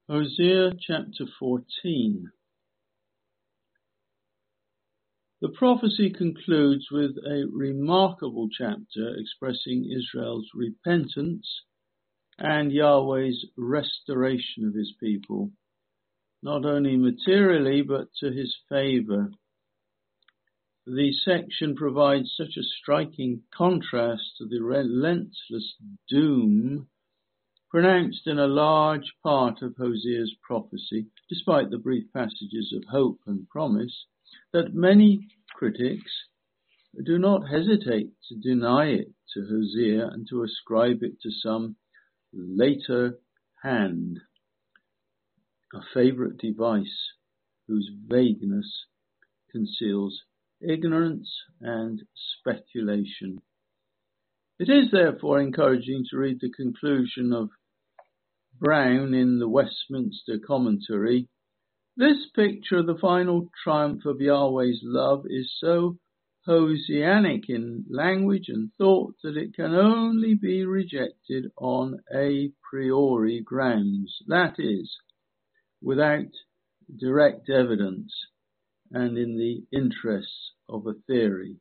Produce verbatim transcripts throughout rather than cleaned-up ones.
Hosea chapter fourteen. The prophecy concludes with a remarkable chapter expressing Israel's repentance and Yahweh's restoration of his people, not only materially but to his favor. The section provides such a striking contrast to the relentless doom pronounced in a large part of Hosea's prophecy, despite the brief passages of hope and promise, that many critics do not hesitate to deny it to Hosea and to ascribe it to some later hand, a favorite device whose vagueness conceals ignorance and speculation. It is therefore encouraging to read the conclusion of Brown in the Westminster Commentary. This picture of the final triumph of Yahweh's love is so Hoseanic in language and thought that it can only be rejected on a priori grounds, that is, without direct evidence and in the interests of a theory.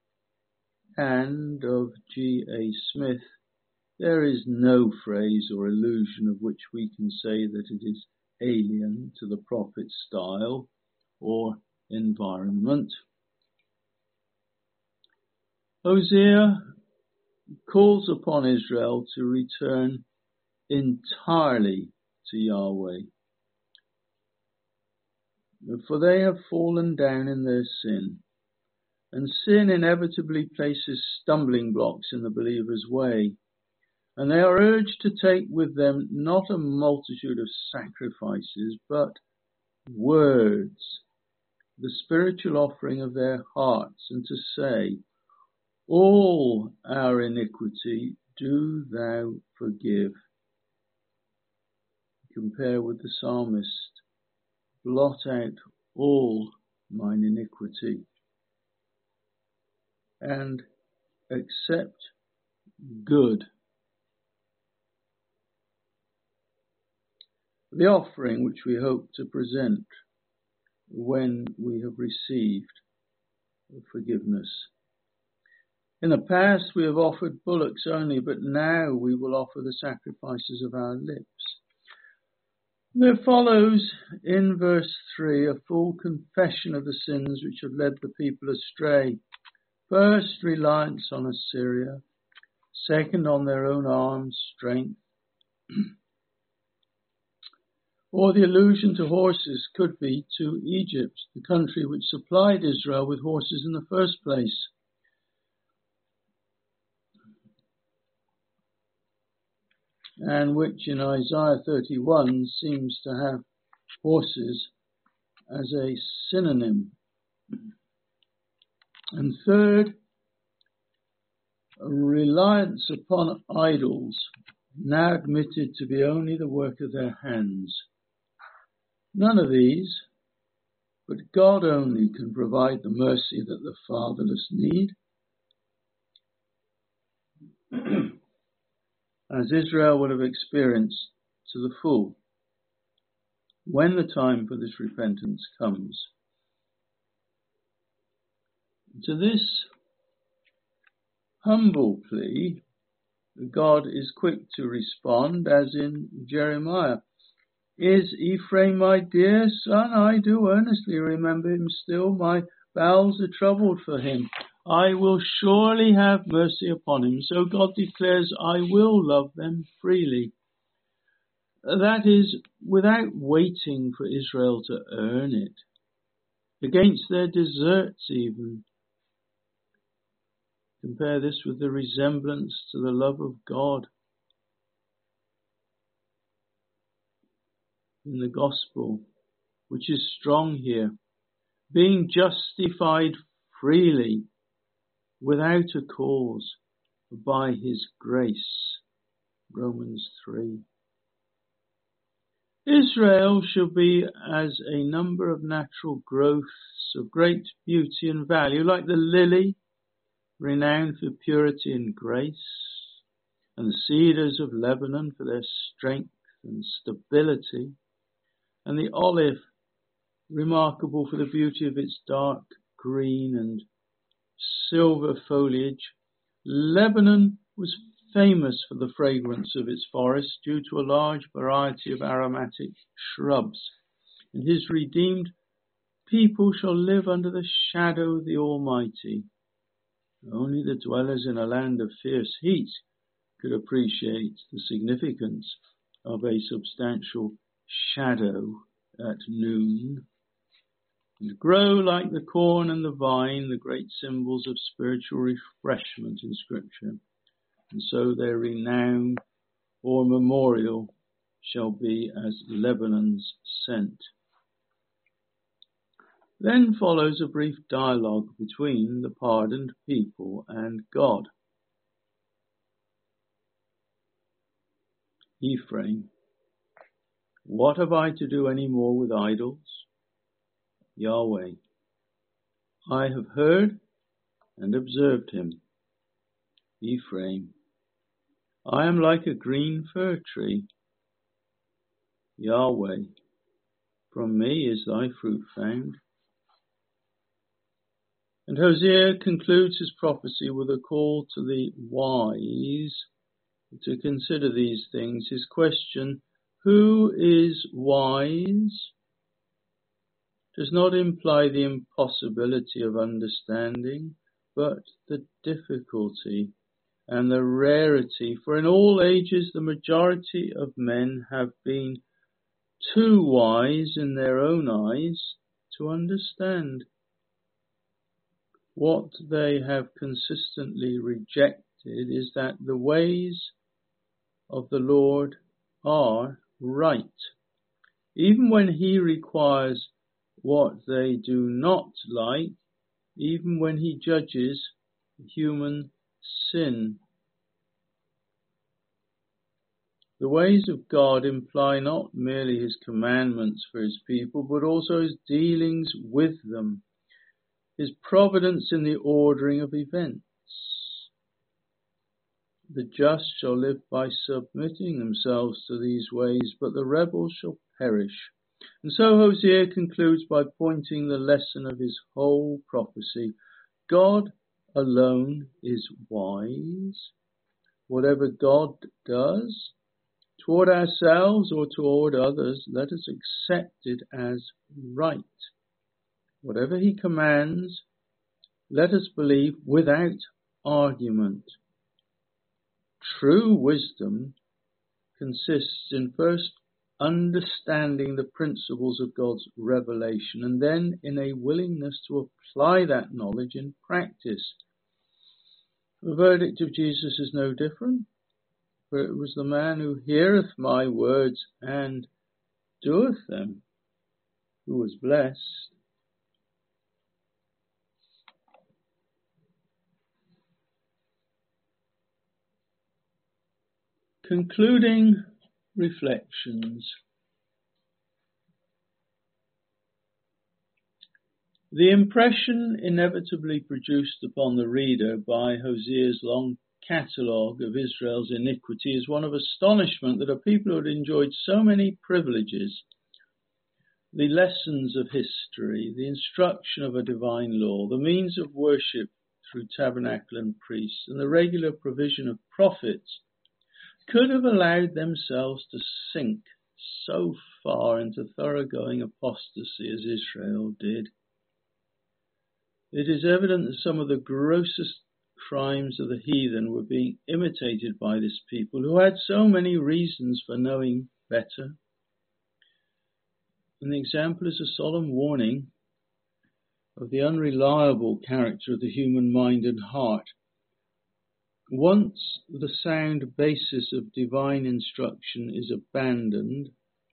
And of G A Smith, there is no phrase or allusion of which we can say that it is alien to the prophet's style or environment. Hosea calls upon Israel to return entirely to Yahweh, for they have fallen down in their sin, and sin inevitably places stumbling blocks in the believer's way, and they are urged to take with them not a multitude of sacrifices, but words, the spiritual offering of their hearts, and to say, all our iniquity do thou forgive. Compare with the psalmist, blot out all mine iniquity, and accept good. The offering which we hope to present when we have received forgiveness. In the past we have offered bullocks only, but now we will offer the sacrifices of our lips. There follows in verse three a full confession of the sins which have led the people astray. First, reliance on Assyria. Second, on their own arm strength. Or the allusion to horses could be to Egypt, the country which supplied Israel with horses in the first place. And which in Isaiah thirty-one seems to have horses as a synonym. And third, a reliance upon idols, now admitted to be only the work of their hands. None of these, but God only, can provide the mercy that the fatherless need. As Israel would have experienced to the full when the time for this repentance comes. To this humble plea, God is quick to respond, as in Jeremiah. Is Ephraim my dear son? I do earnestly remember him still. My bowels are troubled for him. I will surely have mercy upon him. So God declares, I will love them freely. That is, without waiting for Israel to earn it, against their deserts even. Compare this with the resemblance to the love of God in the gospel, which is strong here. Being justified freely, without a cause, by his grace. Romans three. Israel shall be as a number of natural growths of great beauty and value, like the lily, renowned for purity and grace, and the cedars of Lebanon for their strength and stability. and the olive, remarkable for the beauty of its dark green and silver foliage. Lebanon was famous for the fragrance of its forests due to a large variety of aromatic shrubs. And his redeemed people shall live under the shadow of the Almighty. Only the dwellers in a land of fierce heat could appreciate the significance of a substantial shadow at noon. And grow like the corn and the vine, the great symbols of spiritual refreshment in Scripture. And so their renown or memorial shall be as Lebanon's scent. Then follows a brief dialogue between the pardoned people and God. Ephraim, what have I to do any more with idols? Yahweh, I have heard and observed him. Ephraim, I am like a green fir tree. Yahweh, from me is thy fruit found. And Hosea concludes his prophecy with a call to the wise to consider these things. His question, who is wise, does not imply the impossibility of understanding, but the difficulty and the rarity. For in all ages the majority of men have been too wise in their own eyes to understand. What they have consistently rejected is that the ways of the Lord are right, even when he requires what they do not like, even when he judges human sin. The ways of God imply not merely his commandments for his people, but also his dealings with them, his providence in the ordering of events. The just shall live by submitting themselves to these ways, but the rebels shall perish. And so Hosea concludes by pointing the lesson of his whole prophecy. God alone is wise. Whatever God does, toward ourselves or toward others, let us accept it as right. Whatever he commands, let us believe without argument. True wisdom consists in first understanding the principles of God's revelation and then in a willingness to apply that knowledge in practice. The verdict of Jesus is no different, for it was the man who heareth my words and doeth them who was blessed. Concluding reflections. The impression inevitably produced upon the reader by Hosea's long catalogue of Israel's iniquity is one of astonishment that a people who had enjoyed so many privileges, the lessons of history, the instruction of a divine law, the means of worship through tabernacle and priests, and the regular provision of prophets, could have allowed themselves to sink so far into thoroughgoing apostasy as Israel did. It is evident that some of the grossest crimes of the heathen were being imitated by this people, who had so many reasons for knowing better. And the example is a solemn warning of the unreliable character of the human mind and heart. Once the sound basis of divine instruction is abandoned,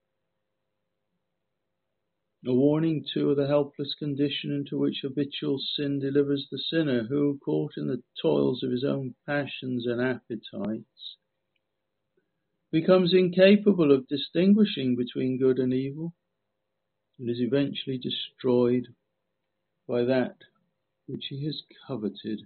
a warning too of the helpless condition into which habitual sin delivers the sinner, who, caught in the toils of his own passions and appetites, becomes incapable of distinguishing between good and evil, and is eventually destroyed by that which he has coveted.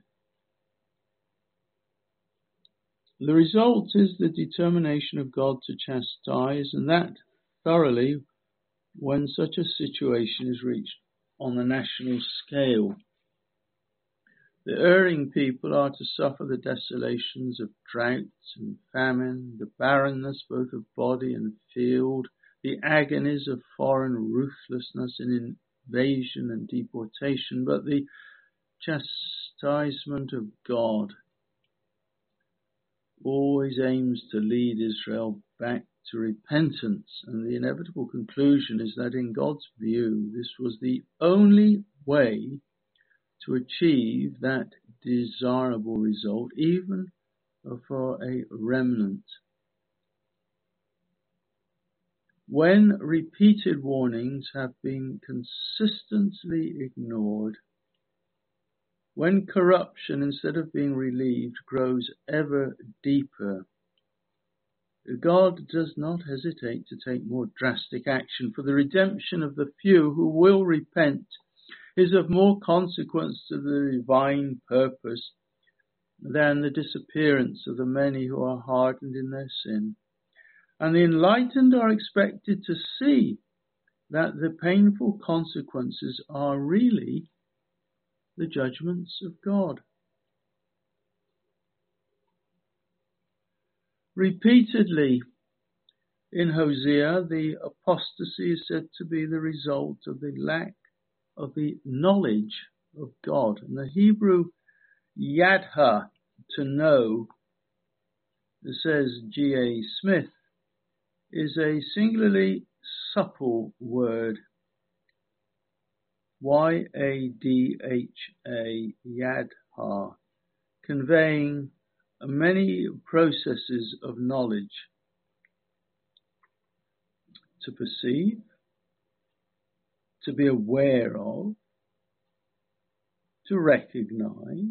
The result is the determination of God to chastise, and that thoroughly, when such a situation is reached on the national scale. The erring people are to suffer the desolations of droughts and famine, the barrenness both of body and field, the agonies of foreign ruthlessness in invasion and deportation, but the chastisement of God always aims to lead Israel back to repentance, and the inevitable conclusion is that in God's view this was the only way to achieve that desirable result, even for a remnant. When repeated warnings have been consistently ignored, when corruption, instead of being relieved, grows ever deeper, God does not hesitate to take more drastic action, for the redemption of the few who will repent is of more consequence to the divine purpose than the disappearance of the many who are hardened in their sin. And the enlightened are expected to see that the painful consequences are really the judgments of God. Repeatedly in Hosea, the apostasy is said to be the result of the lack of the knowledge of God. And the Hebrew yadha, to know, says G A Smith, is a singularly supple word. Y A D H A, yadha, conveying many processes of knowledge. To perceive, to be aware of, to recognize,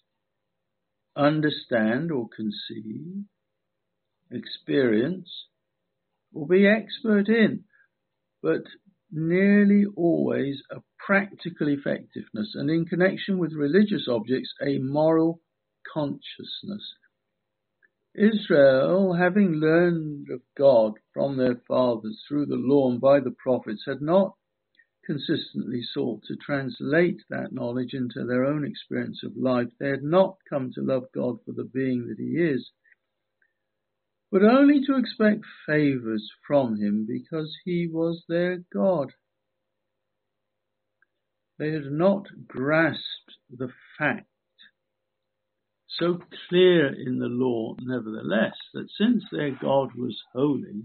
understand or conceive, experience, or be expert in, but nearly always a practical effectiveness, and in connection with religious objects, a moral consciousness. Israel, having learned of God from their fathers through the law and by the prophets, had not consistently sought to translate that knowledge into their own experience of life. They had not come to love God for the being that he is, but only to expect favors from him because he was their God. They had not grasped the fact, so clear in the law nevertheless, that since their God was holy,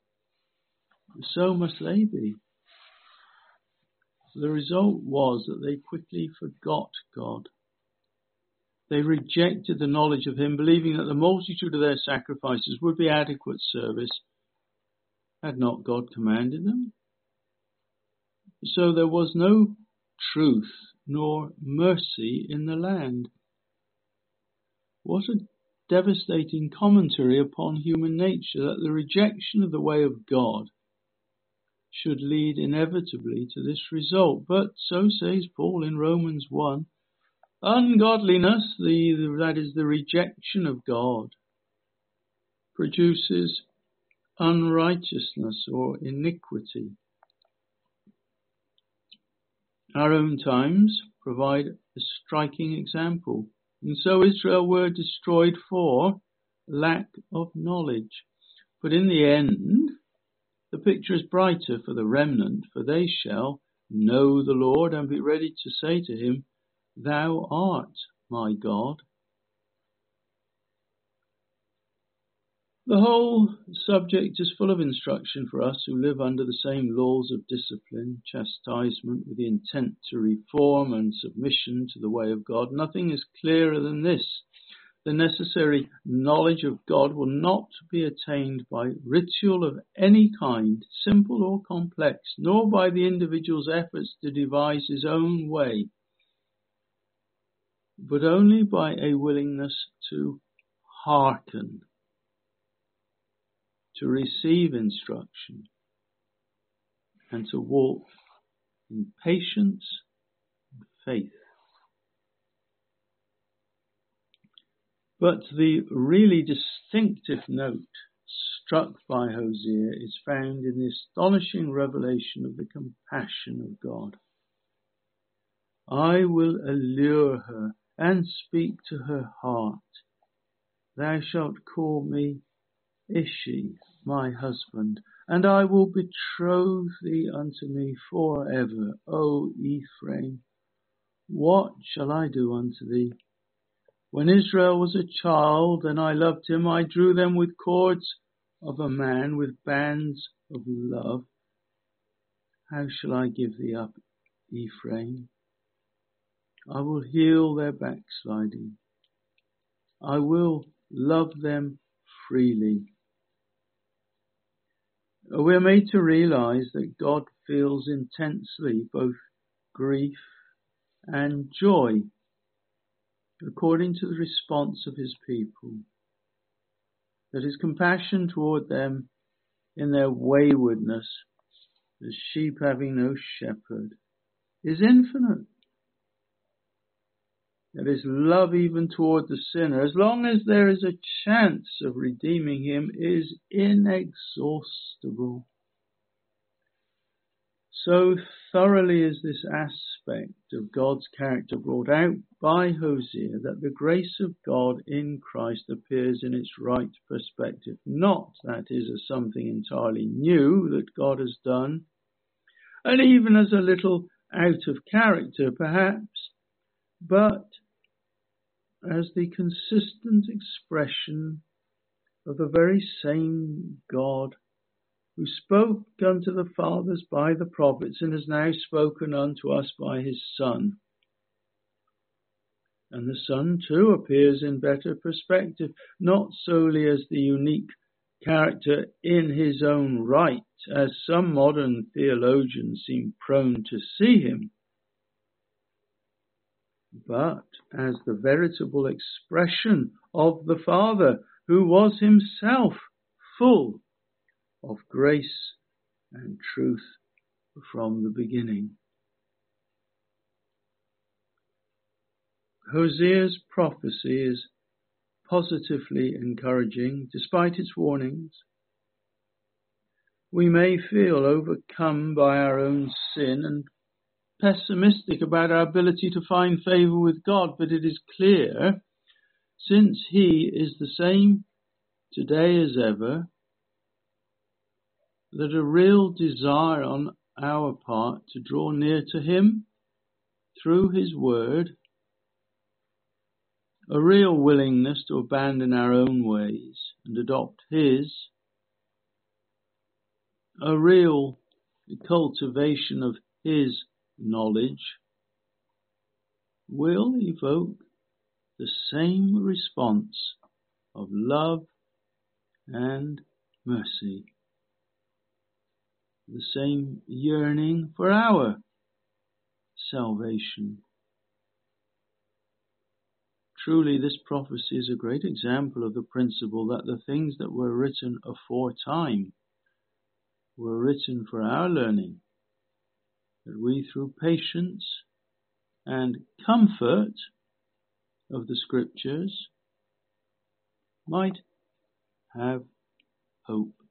so must they be. The result was that they quickly forgot God. They rejected the knowledge of him, believing that the multitude of their sacrifices would be adequate service, had not God commanded them. So there was no truth nor mercy in the land. What a devastating commentary upon human nature, that the rejection of the way of God should lead inevitably to this result. But so says Paul in Romans one, ungodliness, the, that is the rejection of God, produces unrighteousness or iniquity. Our own times provide a striking example. And so Israel were destroyed for lack of knowledge. But in the end, the picture is brighter for the remnant, for they shall know the Lord and be ready to say to him, Thou art my God. The whole subject is full of instruction for us who live under the same laws of discipline, chastisement, with the intent to reform and submission to the way of God. Nothing is clearer than this. The necessary knowledge of God will not be attained by ritual of any kind, simple or complex, nor by the individual's efforts to devise his own way, but only by a willingness to hearken, to receive instruction, and to walk in patience and faith. But the really distinctive note struck by Hosea is found in the astonishing revelation of the compassion of God. I will allure her and speak to her heart. Thou shalt call me Ishi, my husband, and I will betroth thee unto me for ever, O Ephraim. What shall I do unto thee? When Israel was a child, and I loved him, I drew them with cords of a man, with bands of love. How shall I give thee up, Ephraim? I will heal their backsliding. I will love them freely. We are made to realize that God feels intensely both grief and joy according to the response of his people, that his compassion toward them in their waywardness, as sheep having no shepherd, is infinite. That his love even toward the sinner, as long as there is a chance of redeeming him, is inexhaustible. So thoroughly is this aspect of God's character brought out by Hosea that the grace of God in Christ appears in its right perspective. Not, that is, as something entirely new that God has done, and even as a little out of character perhaps, but as the consistent expression of the very same God who spoke unto the fathers by the prophets and has now spoken unto us by his Son. And the Son too appears in better perspective, not solely as the unique character in his own right, as some modern theologians seem prone to see him, but as the veritable expression of the Father, who was himself full of grace and truth from the beginning. Hosea's prophecy is positively encouraging, despite its warnings. We may feel overcome by our own sin and pessimistic about our ability to find favour with God, but it is clear, since he is the same today as ever, that a real desire on our part to draw near to him through his word, a real willingness to abandon our own ways and adopt his, a real cultivation of his knowledge, will evoke the same response of love and mercy, the same yearning for our salvation. Truly, this prophecy is a great example of the principle that the things that were written aforetime were written for our learning, that we, through patience and comfort of the Scriptures, might have hope.